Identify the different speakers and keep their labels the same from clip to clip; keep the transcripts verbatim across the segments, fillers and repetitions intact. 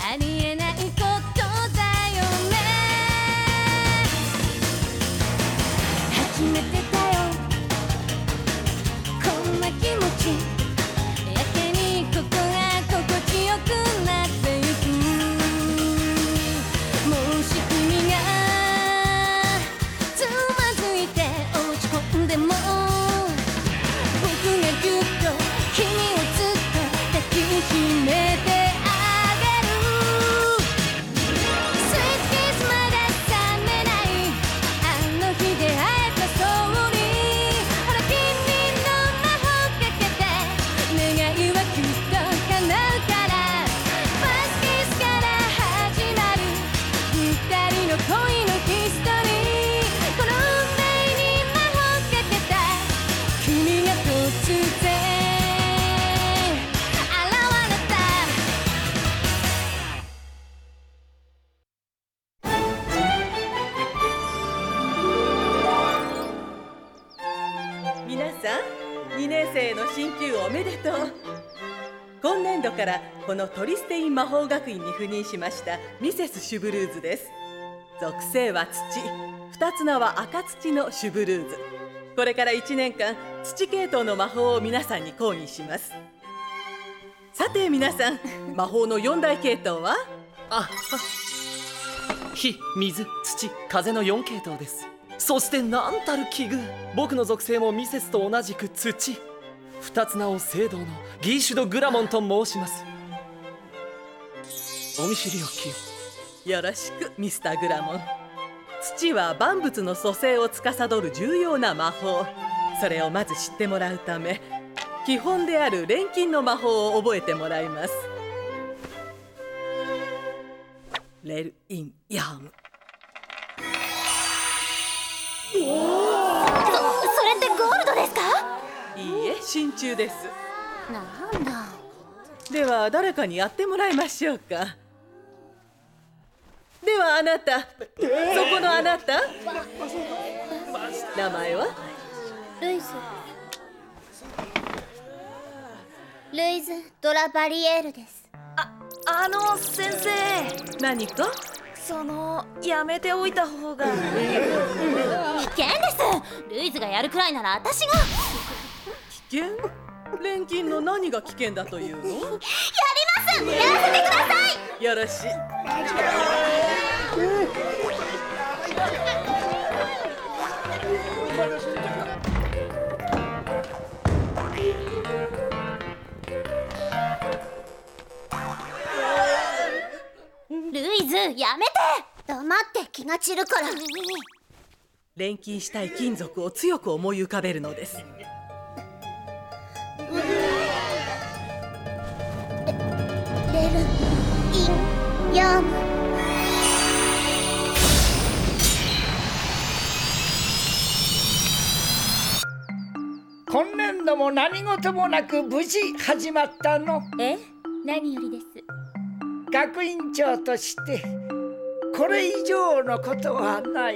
Speaker 1: ありえないことだよね。初めてだよこんな気持ち、やけにここが心地よくなってゆく。もし君がつまずいて落ち込んでも、僕がぎゅっと君をずっと抱きしめてあげる。スイートキスまだ冷めないあの日出会えたストーリー。ほら君の魔法かけて願いはきっと叶うから。ファーストキスから始まる二人の恋のヒストリー。この運命に魔法かけた君が突然現れた。
Speaker 2: 皆さん、にねん生の進級おめでとう。今年度からこのトリステイン魔法学院に赴任しましたミセス・シュブルーズです。属性は土、二つ名は赤土のシュブルーズ。これからいちねんかん土系統の魔法を皆さんに講義します。さて皆さん、魔法の四大系統は？
Speaker 3: あ、火、水、土、風のよん系統です。そしてなんたる奇遇、僕の属性もミセスと同じく土。二つ名を聖堂のギーシュド・グラモンと申します。お見知りおきを。
Speaker 2: よろしくミスター・グラモン。土は万物の蘇生を司る重要な魔法。それをまず知ってもらうため、基本である錬金の魔法を覚えてもらいます。レル・イン・ヤーム。
Speaker 1: そ、それってゴールドですか？
Speaker 2: いいえ、真鍮です。
Speaker 1: なんだ。
Speaker 2: では誰かにやってもらいましょうか。ではあなた、そこのあなた、名前は？
Speaker 1: ルイズルイズ・ドラバリエールです。
Speaker 4: あ、あの先生、
Speaker 2: 何か？
Speaker 4: そのやめておいた方が。
Speaker 1: 危険です。ルイズがやるくらいなら私が。
Speaker 2: 危険？錬金の何が危険だというの？
Speaker 1: やります。やらせてください。
Speaker 2: よろしい。
Speaker 1: ルイズ、やめて。黙って気が散るから。
Speaker 2: 錬金したい金属を強く思い浮かべるのです。
Speaker 1: レル・イン・ヤーム。
Speaker 5: 今年度も何事もなく無事始まったの。
Speaker 1: え、何よりです。
Speaker 5: 学院長としてこれ以上のことはない。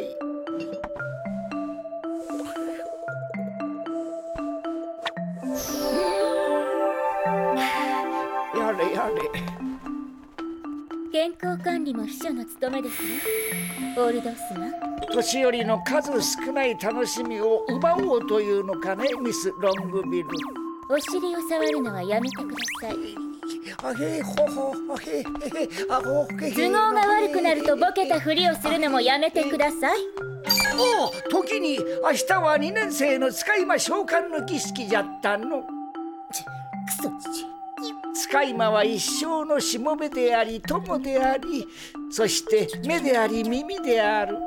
Speaker 5: やれやれ。
Speaker 1: 健康管理も秘書の務めですね。オールドスマ。
Speaker 5: 年寄りの数少ない楽しみを奪おうというのかね、ミス・ロングビル。
Speaker 1: お尻を触るのはやめてください。
Speaker 5: あへほほほへへあほへへ。
Speaker 1: 都合が悪くなるとボケたふりをするのもやめてください。
Speaker 5: おお、時に明日はにねん生の使い魔召喚の儀式じゃったの。
Speaker 1: クソ父。
Speaker 5: 使い魔は一生のしもべであり友であり、そして目であり耳である。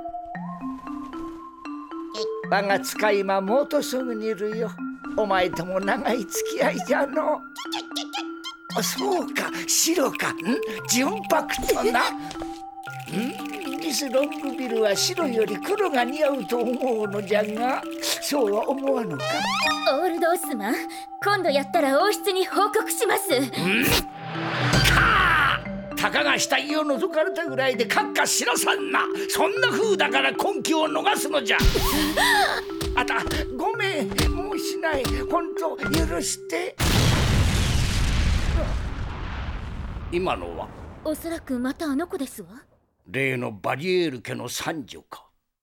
Speaker 5: 我が使い魔もうとすぐにいるよ。お前とも長い付き合いじゃの。あ、そうか、白か。ん、純白とな。ん、ミス・ロングビルは白より黒が似合うと思うのじゃが、そうは思わぬか。
Speaker 1: オールドオスマン、今度やったら王室に報告します。
Speaker 5: んかー、たかが死体を覗かれたぐらいでカッカしなさんな。そんな風だから根拠を逃すのじゃ。あた、ごめん、もうしない。本当許して。
Speaker 6: 今のは
Speaker 1: おそらくまたあの子ですわ。
Speaker 5: 例のバリエール家の三女か。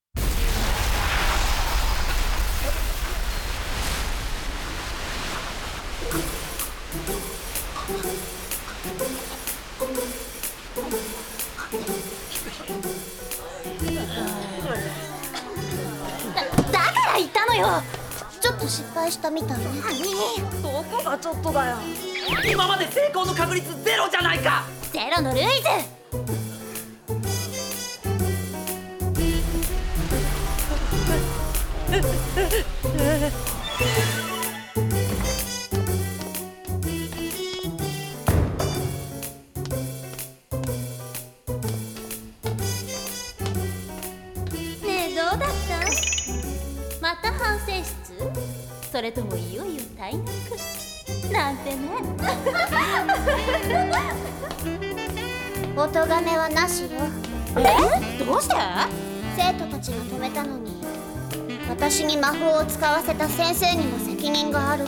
Speaker 1: だから言ったのよ。ちょっと失敗したみたいね。
Speaker 4: どこがちょっとだよ。
Speaker 3: 今まで成功の確率ゼロじゃないか。
Speaker 1: ゼロのルイズ。ねえ、どうだった？また反省室？それともいよいよ退学なんてね。お咎めはなしよ。え？どうして？生徒たちが止めたのに、私に魔法を使わせた先生にも責任があるって。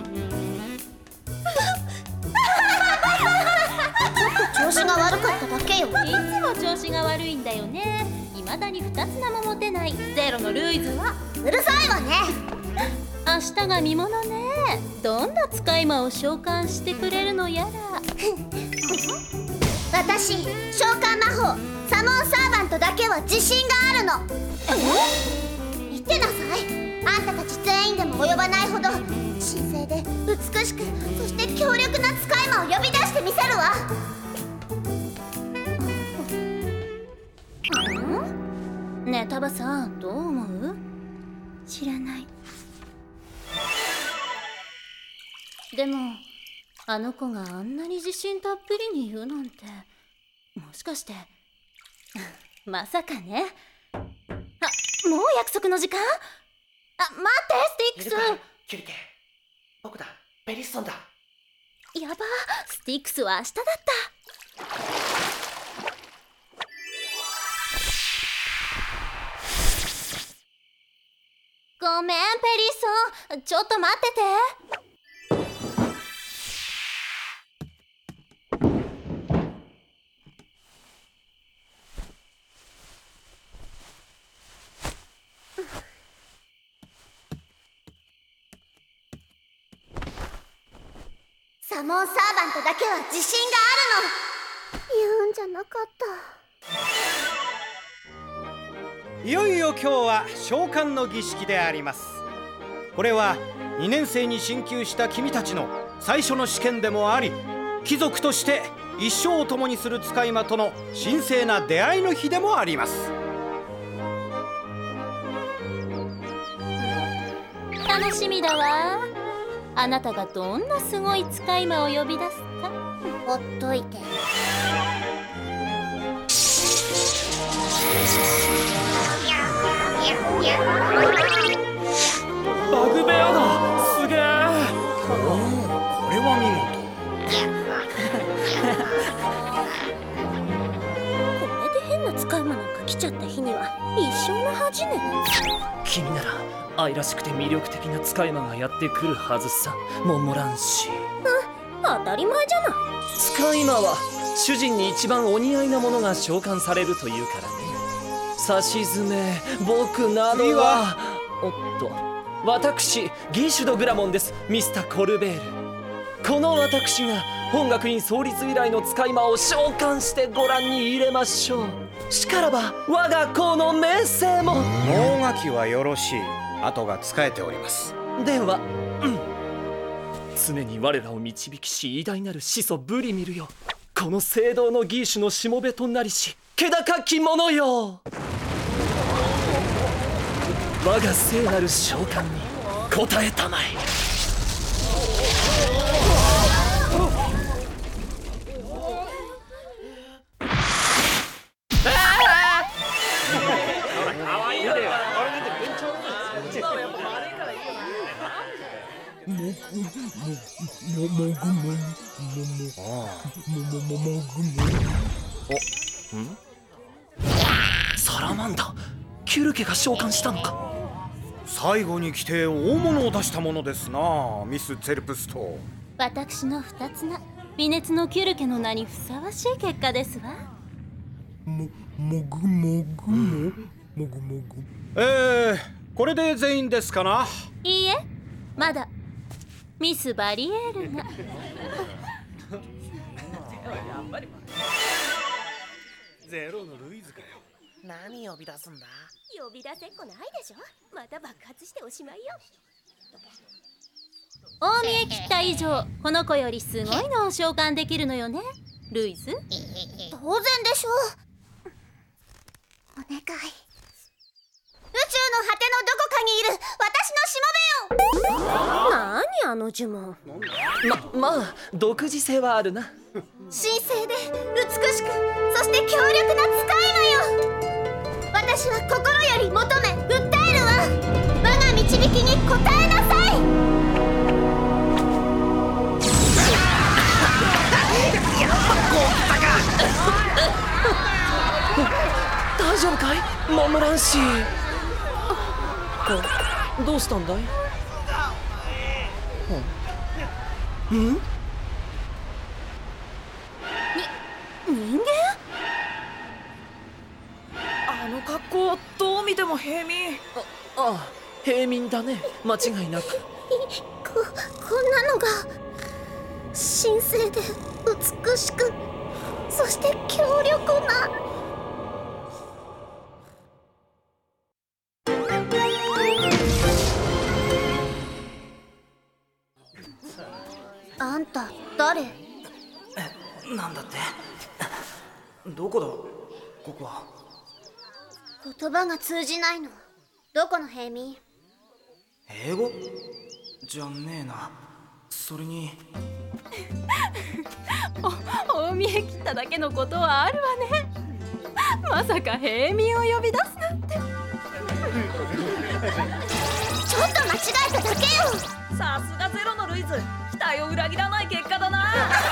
Speaker 1: ちょっと調子が悪かっただけよ。いつも調子が悪いんだよね。未だに二つ名も持てないゼロのルイズは。うるさいわね。明日が見ものね。どんな使い魔を召喚してくれるのやら。私、召喚魔法サモンサーバントだけは自信があるの。言ってなさい。あんたたち全員でも及ばないほど神聖で美しく、そして強力な使い魔を呼び出してみせるわ。ねえ、タバさん、どう思う？知らない。でもあの子があんなに自信たっぷりに言うなんて、もしかしてまさかね。あ、もう約束の時間？あ、待って、スティックス。
Speaker 3: キュリケ、僕だ、ベリッソンだ。
Speaker 1: やば、スティックスは明日だった。ごめん、ペリッソン、ちょっと待ってて。サモンサーバントだけは自信があるの。言うんじゃなかった。
Speaker 6: いよいよ今日は召喚の儀式であります。これはにねん生に進級した君たちの最初の試験でもあり、貴族として一生を共にする使い魔との神聖な出会いの日でもあります。
Speaker 1: 楽しみだわ。あなたがどんなすごい使い魔を呼び出すか。ほっといて。
Speaker 3: バグベアだ。すげえ。
Speaker 6: おお、これは見事。
Speaker 1: これで変な使い魔なんか来ちゃった日には一生の恥ね。
Speaker 3: 君なら愛らしくて魅力的な使い魔がやってくるはずさ、モンモランシー。
Speaker 1: 当たり前じゃない。
Speaker 3: 使い魔は主人に一番お似合いなものが召喚されるというからね。さしずめ、僕などは。おっと、私ギーシュド・グラモンです、ミスター・コルベール。この私が本学院創立以来の使い魔を召喚してご覧に入れましょう。しからば我が校の名声も。
Speaker 6: 能書きはよろしい。後が使えております。
Speaker 3: では、うん、常に我らを導きし偉大なる始祖ブリミルよ、この聖堂のギーシュのしもべとなりし気高き者よ。我が聖なる召喚に応えたまえ。お、ん？サラマンダ、キュルケが召喚したのか。
Speaker 6: 最後に来て大物を出したものですな、ミス・ツェルプスト。
Speaker 1: 私の二つ名微熱のキュルケの名にふさわしい結果ですわ。
Speaker 7: ももぐもぐももぐもぐ。
Speaker 6: えー、これで全員ですかな。
Speaker 1: いいえ、まだミスバリエールが。
Speaker 7: ゼロのルイズかよ。
Speaker 8: 何呼び出すんだ。
Speaker 9: 呼び出せっこないでしょ。また爆発しておしまいよ。
Speaker 1: 大見え切った以上、この子よりすごいのを召喚できるのよね、ルイズ。
Speaker 9: 当然でしょう。お願い。宇宙の果てのどこかにいる私のしもべよ。何あの呪文。
Speaker 3: ま、まあ独自性はあるな。
Speaker 9: 神聖で美しく、そして強力な使い魔よ。私は心より求め訴えるわ。我が導きに応えなさい。
Speaker 3: 大丈夫かいモンモランシー。こどうしたんだい。んん
Speaker 1: 人間？
Speaker 4: あの格好どう見ても平民。
Speaker 3: ああ、平民だね、間違いなく。
Speaker 9: こ、こんなのが神聖で美しく、そして強力な。あんた誰？
Speaker 8: え、なんだって。どこだここは。
Speaker 9: 言葉が通じないの。どこの平民？
Speaker 8: 英語じゃねえな。それに
Speaker 1: お大見え切っただけのことはあるわね。まさか平民を呼び出すなんて。
Speaker 9: ちょっと間違えただけよ。
Speaker 4: さすがゼロのルイズ、期待を裏切らない結果だな。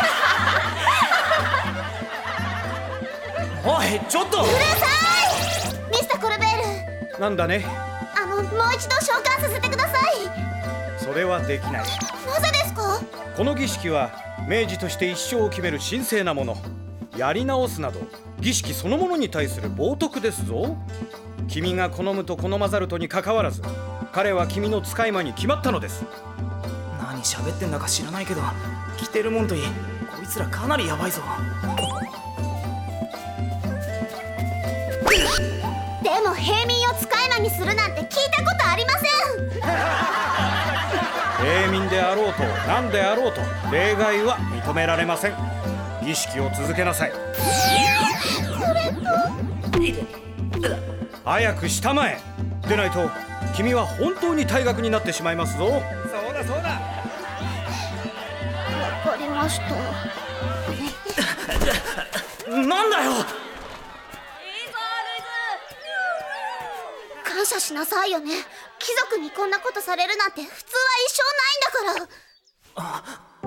Speaker 6: おい、ちょっと。
Speaker 9: うるさいミスターコルベール。
Speaker 6: なんだね。
Speaker 9: あの、もう一度召喚させてください。
Speaker 6: それはできない。
Speaker 9: なぜですか？
Speaker 6: この儀式は明治として一生を決める神聖なもの。やり直すなど儀式そのものに対する冒涜ですぞ。君が好むと好まざるとにかかわらず、彼は君の使い魔に決まったのです。
Speaker 8: 何喋ってんだか知らないけど、着てるもんといい、こいつらかなりヤバいぞ。
Speaker 9: でも平民を使い魔にするなんて聞いたことありません。
Speaker 6: 平民であろうと何であろうと例外は認められません。儀式を続けなさい。早くしたまえ。でないと君は本当に退学になってしまいますぞ。そうだそうだ。
Speaker 9: わかりました。
Speaker 8: なんだよ。
Speaker 9: 感謝しなさいよね。貴族にこんなことされるなんて普通は一生ないんだから。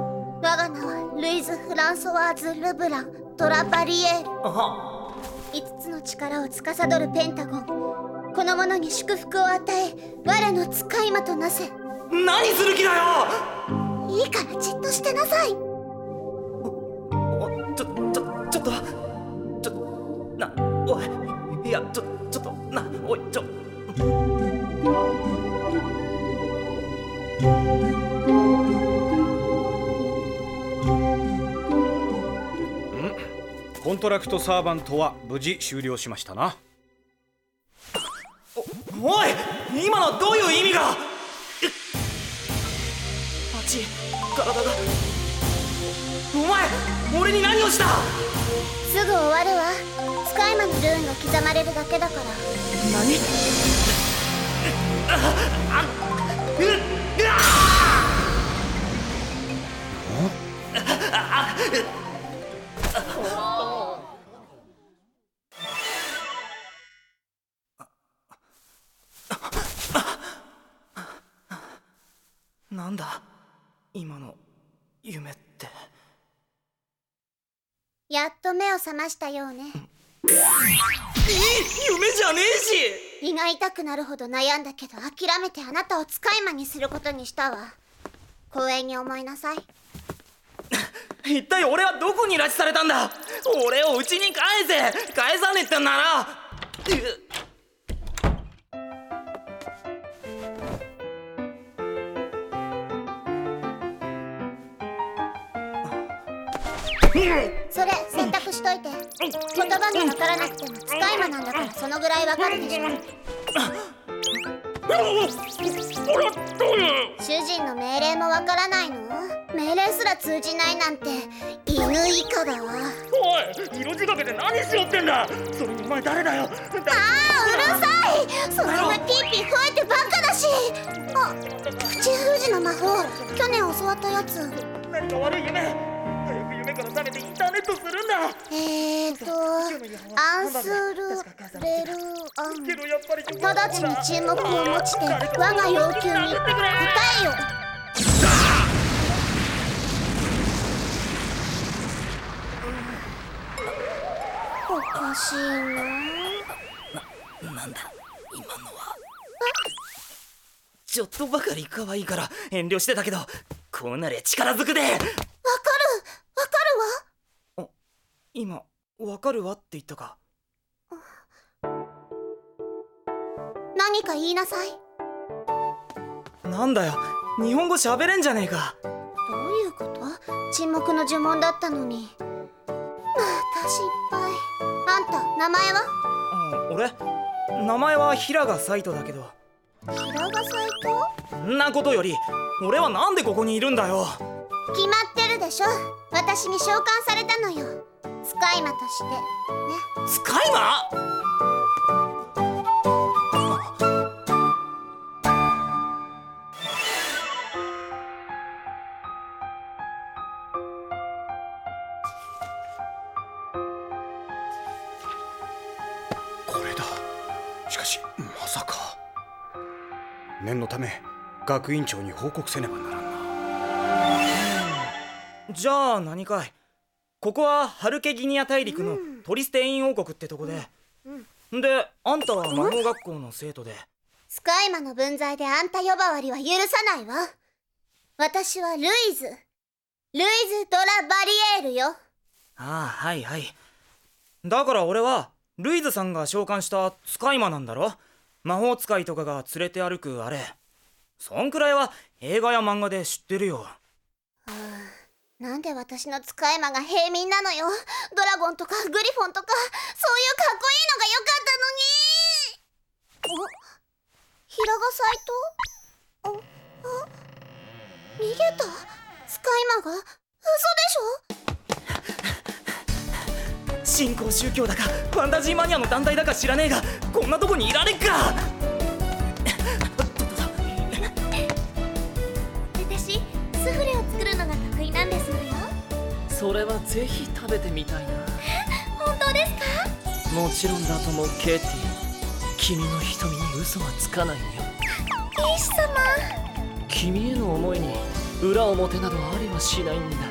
Speaker 9: 我が名はルイズ・フランソワーズ・ルブラン・ドラバリエール。いつつの力を司るペンタゴン、この者に祝福を与え、我の使い魔となせ。
Speaker 8: 何する気だよ。
Speaker 9: いいからじっとしてなさい。
Speaker 8: おちょちょちょっとちょなおい、いやちょちょっとなおいちょ
Speaker 6: コントラクトサーバントは無事終了しましたな。
Speaker 8: お、おい、今のはどういう意味が。あっち体が。お前俺に何をした。
Speaker 9: すぐ終わるわ。使い魔のルーンが刻まれるだけだから。
Speaker 8: 何。あうっなんだ今の夢って。
Speaker 9: やっと目を覚ましたようね。
Speaker 8: 夢じゃねえし。
Speaker 9: 胃が痛くなるほど悩んだけど諦めてあなたを使い魔にすることにしたわ。光栄に思いなさい。
Speaker 8: 一体俺はどこに拉致されたんだ。俺を家に返せ。返さねえってんなら。
Speaker 9: それ洗濯しといて。言葉がわからなくても使い魔なんだからそのぐらいわかるでしょ。主人の命令もわからないの？命令すら通じないなんて犬以下だわ。
Speaker 8: おい、色仕掛けで何しよってんだ。それにお前誰だよ。
Speaker 9: ああ、うるさい。その上ピーピー吠えてばっかだし。あ、口封じの魔法、去年教わったやつ。
Speaker 8: 何か悪い夢。早く夢から覚めてインターネットするんだ。
Speaker 9: えーとアンスルレルアン、直ちに沈黙を持ちて我が要求に答えよ。おかしいな。
Speaker 8: な、なんだ今のは。ちょっとばかり可愛いから遠慮してたけど、こうなりゃ力ずくで。わかる、わかるわ。あ、今わかるわって言ったか。
Speaker 9: 何か言いなさい。
Speaker 8: なんだよ、日本語喋れんじゃねえか。
Speaker 9: どういうこと？沈黙の呪文だったのに。また失敗。あんた名前は？
Speaker 8: あ、俺名前は平賀サイトだけど。
Speaker 9: 平賀サイト？
Speaker 8: んなことより俺はなんでここにいるんだよ。
Speaker 9: 決まってるでしょ。私に召喚されたのよ、使い魔としてね。
Speaker 8: 使い魔？
Speaker 6: これだ。しかしまさか。念のため学院長に報告せねばならんな。
Speaker 8: じゃあ何かい。ここはハルケギニア大陸のトリステイン王国ってとこで、うんうん、であんたは魔法学校の生徒で。
Speaker 9: 使い魔の分際であんた呼ばわりは許さないわ。私はルイズルイズ・ドラ・バリエールよ。
Speaker 8: ああ、はいはい。だから俺はルイズさんが召喚した使い魔なんだろ。魔法使いとかが連れて歩くあれ。そんくらいは映画や漫画で知ってるよ。は
Speaker 9: あ、なんで私の使い魔が平民なのよ。ドラゴンとかグリフォンとかそういうかっこいいのがよかったのに。お、平賀サイト？あ、あ、逃げた？使い魔が？嘘でしょ？
Speaker 8: 新興宗教だかファンタジーマニアの団体だか知らねえが、こんなとこにいられっか。
Speaker 9: 私、スフレを作るのが得意なんですのよ。
Speaker 3: それはぜひ食べてみたいな。
Speaker 9: 本当ですか？
Speaker 3: もちろんだともケイティ。君の瞳に嘘はつかないよ。
Speaker 9: イシ様。
Speaker 3: 君への思いに裏表などありはしないんだ。ん？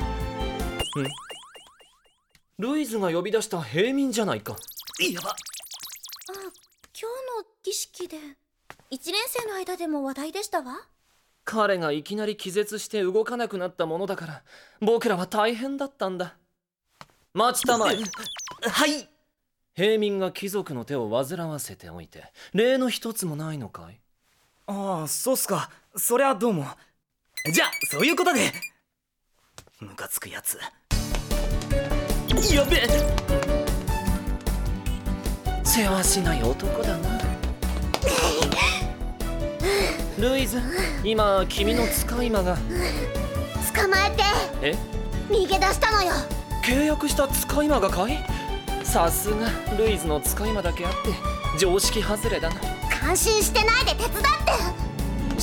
Speaker 3: ルイズが呼び出した平民じゃないか。
Speaker 8: やば。
Speaker 4: あ、今日の儀式で一年生の間でも話題でしたわ。
Speaker 3: 彼がいきなり気絶して動かなくなったものだから僕らは大変だったんだ。待ちたまえ。
Speaker 8: はい。
Speaker 3: 平民が貴族の手を煩わせておいて例の一つもないのかい？
Speaker 8: ああ、そうっすか。そりゃどうも。じゃあそういうことで。ムカつくやつ。やべえ。
Speaker 3: 世話しない男だな。ルイズ、今君の使い魔が。
Speaker 9: 捕まえて。
Speaker 3: え？
Speaker 9: 逃げ出したのよ。
Speaker 3: 契約した使い魔がかい？さすがルイズの使い魔だけあって常識外れだな。
Speaker 9: 感心してないで手伝って。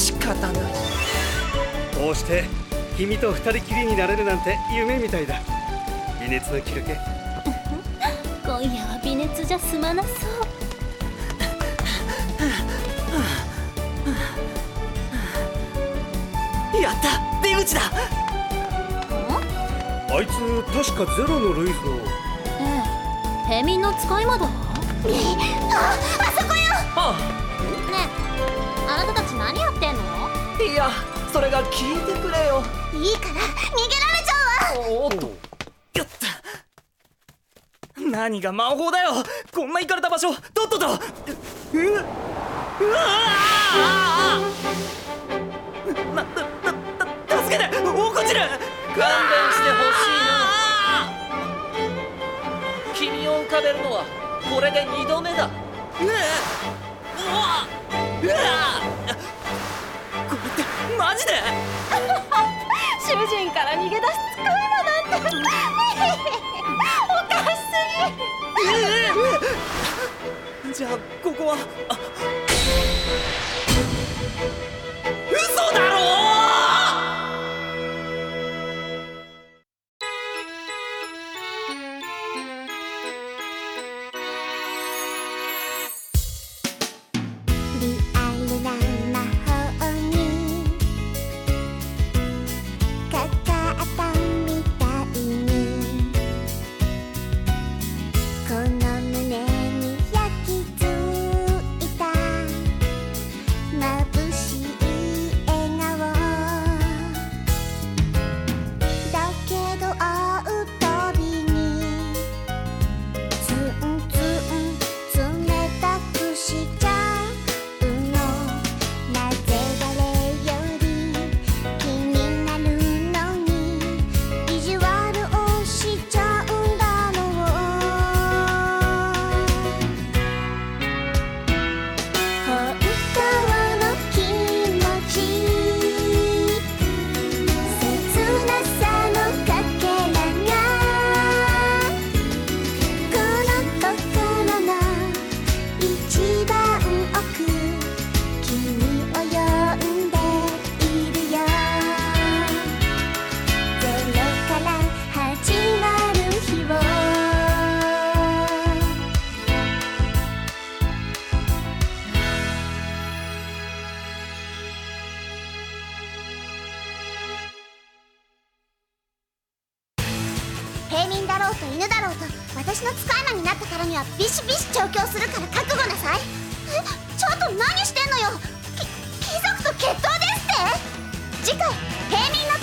Speaker 3: 仕方ない。
Speaker 6: こうして君と二人きりになれるなんて夢みたいだ。微熱の気だけ。
Speaker 4: 今夜は微熱じゃ済まなそう。
Speaker 8: やった、出口だ。
Speaker 6: あいつ確かゼロのルイズの。
Speaker 4: ええ、平民の使い魔だわ。
Speaker 9: あ、あそこよ。
Speaker 3: あ
Speaker 4: ねえ、あなたたち何やってんの？
Speaker 3: いや、それが聞いてくれよ。
Speaker 9: いいから逃げられちゃうわ。
Speaker 3: おっと、
Speaker 8: よった。何が魔法だよ。こんな行かれた場所とっととうううわあな、な、な、な、助けて、落っこちる。
Speaker 3: 勘弁してほしいな。君を浮かべるのはこれでにどめだ。
Speaker 8: うわうわうわこれってマジで
Speaker 1: 主人から逃げ出す使い魔なんておかしす
Speaker 8: ぎ。じゃあここはあ嘘だろ
Speaker 9: リアルな魔法にかかったみたいにこの胸に焼き付いた眩しい笑顔だけど会うたびにツンツン冷たくしちゃうのなぜ誰より気になるのに意地悪をしちゃうんだろう本当の気持ち切なさのかけらがこの心の一番奥君を呼んでいるよゼロから始まる日を平民だろうと犬だろうと私の使い魔になったからにはビシビシ調教するから覚悟なさい。え、ちょっと何してんのよ。き貴族と決闘ですって。次回平民の